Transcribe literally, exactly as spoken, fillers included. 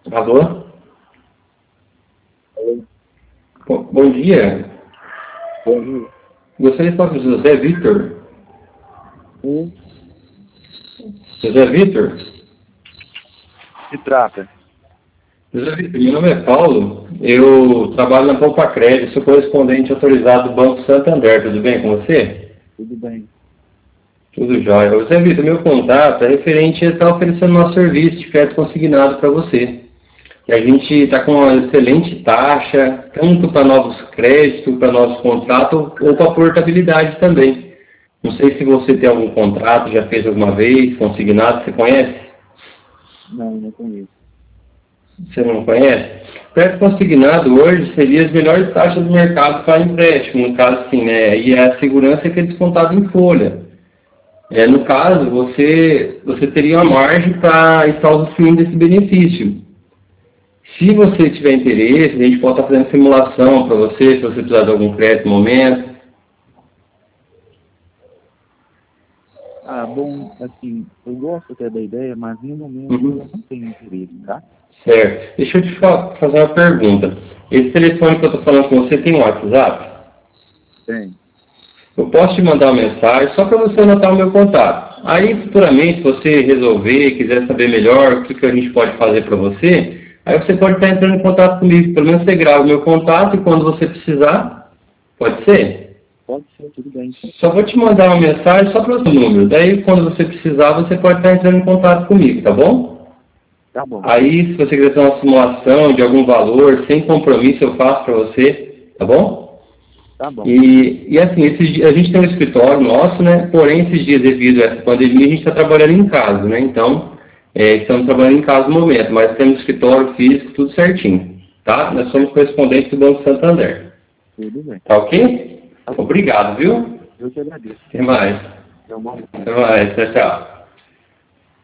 Alô? Oi. Bom, bom dia. Bom dia. Gostaria de falar com o José Vitor. Sim. José Vitor? Se trata. José Vitor, meu nome é Paulo. Eu trabalho na Poupa Crédito, sou correspondente autorizado do Banco Santander. Tudo bem com você? Tudo bem. Tudo jóia. José Vitor, meu contato é referente a estar oferecendo nosso serviço de crédito consignado para você. E a gente está com uma excelente taxa, tanto para novos créditos, para novos contratos, ou para portabilidade também. Não sei se você tem algum contrato, já fez alguma vez, consignado, você conhece? Não, não conheço. Você não conhece? Crédito consignado hoje seria as melhores taxas do mercado para empréstimo, no caso assim, né? E a segurança é que é descontado em folha. É, no caso, você, você teria uma margem para estar usufruindo desse benefício. Se você tiver interesse, a gente pode estar fazendo simulação para você, se você precisar de algum crédito no momento. Ah, bom, assim, eu gosto até da ideia, mas no momento Uhum. eu não tenho interesse, tá? Certo. Deixa eu te fa- fazer uma pergunta. Esse telefone que eu estou falando com você tem um WhatsApp? Tem. Eu posso te mandar uma mensagem só para você anotar o meu contato. Aí, futuramente, se você resolver, quiser saber melhor o que, que a gente pode fazer para você, aí você pode estar entrando em contato comigo. Pelo menos você grava o meu contato e quando você precisar, pode ser? Pode ser, tudo bem. Só vou te mandar uma mensagem só para o seu número. Daí, quando você precisar, você pode estar entrando em contato comigo, tá bom? Tá bom. Aí, se você quiser ter uma simulação de algum valor, sem compromisso, eu faço para você, tá bom? Tá bom. E, e assim, esses, dias- a gente tem um escritório nosso, né? Porém, esses dias, devido a essa pandemia, a gente está trabalhando em casa, né? Então, é, estamos trabalhando em casa no momento, mas temos escritório físico, tudo certinho, tá? Nós somos correspondentes do Banco Santander. Tudo bem. Tá ok? Tá bom. Obrigado, viu? Eu te agradeço. Até mais. É um bom dia. Até mais. Tchau, tchau.